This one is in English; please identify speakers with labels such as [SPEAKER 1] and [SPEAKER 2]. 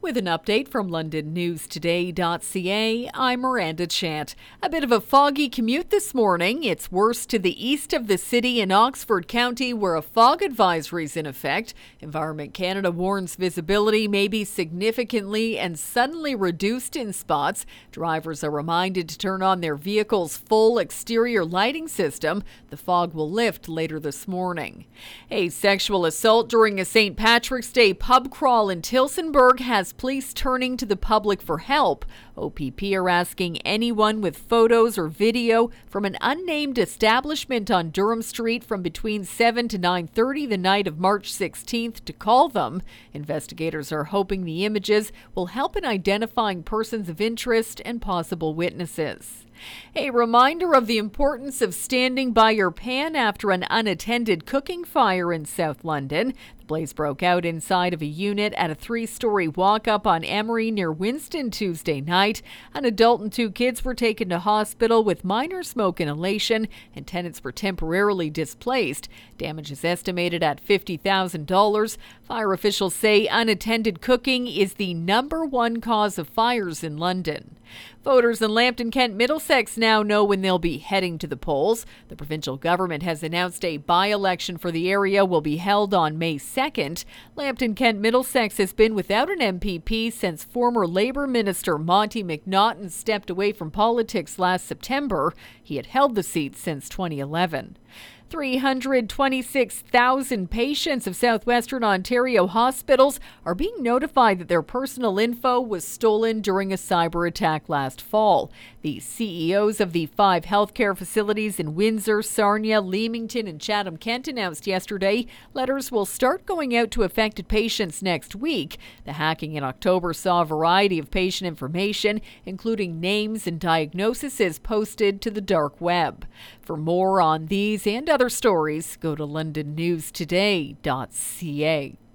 [SPEAKER 1] With an update from LondonNewsToday.ca, I'm Miranda Chant. A bit of a foggy commute this morning. It's worse to the east of the city in Oxford County, where a fog advisory is in effect. Environment Canada warns visibility may be significantly and suddenly reduced in spots. Drivers are reminded to turn on their vehicle's full exterior lighting system. The fog will lift later this morning. A sexual assault during a St. Patrick's Day pub crawl in Tillsonburg has police turning to the public for help. OPP are asking anyone with photos or video from an unnamed establishment on Durham Street from between 7 to 9:30 the night of March 16th to call them. Investigators are hoping the images will help in identifying persons of interest and possible witnesses. A reminder of the importance of standing by your pan after an unattended cooking fire in South London. The blaze broke out inside of a unit at a 3-story walk-up on Emery near Winston Tuesday night. An adult and 2 kids were taken to hospital with minor smoke inhalation, and tenants were temporarily displaced. Damage is estimated at $50,000. Fire officials say unattended cooking is the #1 cause of fires in London. Voters in Lambton Kent Middlesex now know when they'll be heading to the polls. The provincial government has announced a by-election for the area will be held on May 2nd. Lambton Kent Middlesex has been without an MPP since former Labour Minister Monty McNaughton stepped away from politics last September. He had held the seat since 2011. 326,000 patients of southwestern Ontario hospitals are being notified that their personal info was stolen during a cyber attack last fall. The CEOs of the 5 healthcare facilities in Windsor, Sarnia, Leamington, and Chatham-Kent announced yesterday letters will start going out to affected patients next week. The hacking in October saw a variety of patient information, including names and diagnoses, posted to the dark web. For more on these and other stories, go to LondonNewsToday.ca.